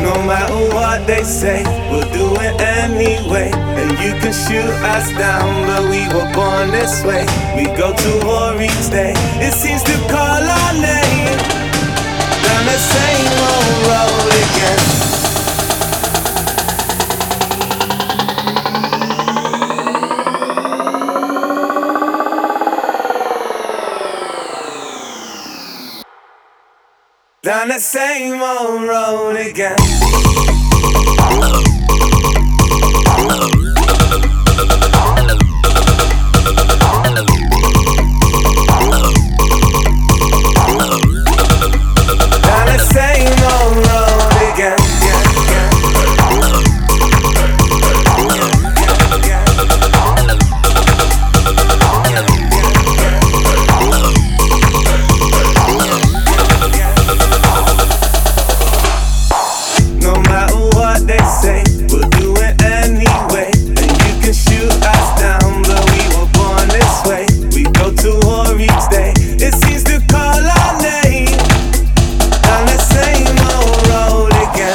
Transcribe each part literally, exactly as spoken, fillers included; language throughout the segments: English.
No matter what they say, we'll do it anyway. And you can shoot us down, but we were born this way. We go to war each day, it seems to call our name. Down the same old road again. Down the same old road again. Down the same old road again. No matter what they say, we'll do it anyway. And you can shoot us down, but we were born this way. We go to war each day, it seems to call our name. Down the same old road again.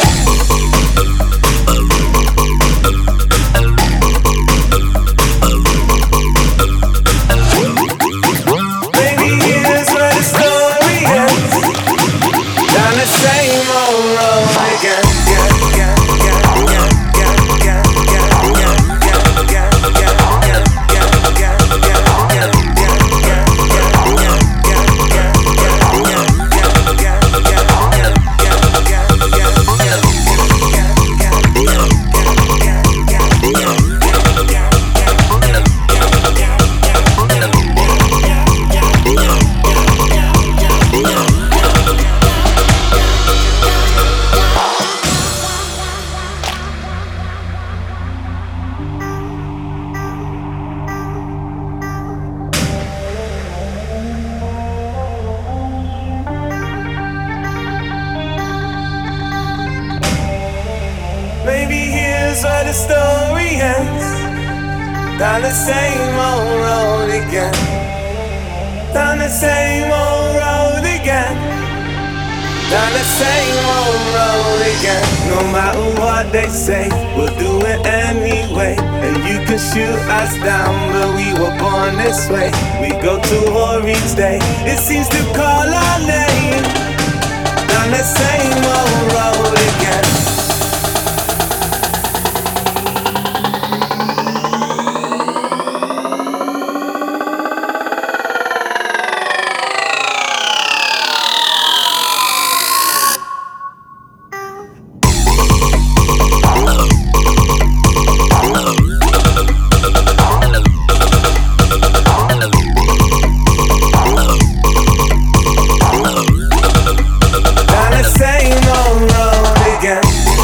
Maybe here's where the story ends. Down the same old road again. Maybe here's where the story ends. Down the same old road again. Down the same old road again. Down the same old road again. No matter what they say, we'll do it anyway. And you can shoot us down, but we were born this way. We go to war each day, it seems to call our name. Down the same old road again. Down the same old road again.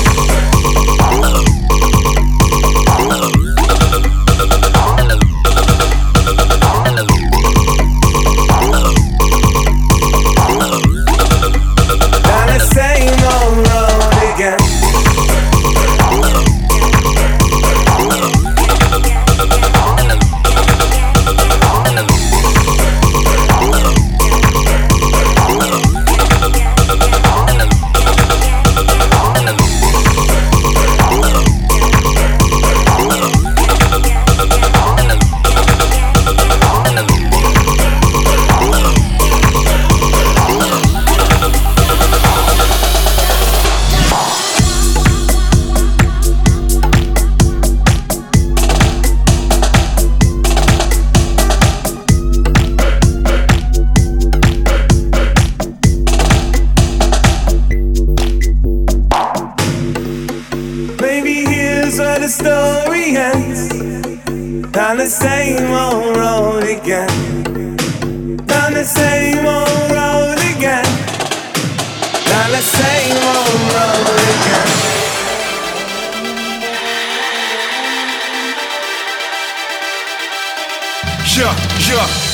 Down the same old road again. Maybe here's where the story ends. Down the same old road again. Down the same old road again. Down the same old road again. Yeah, yeah.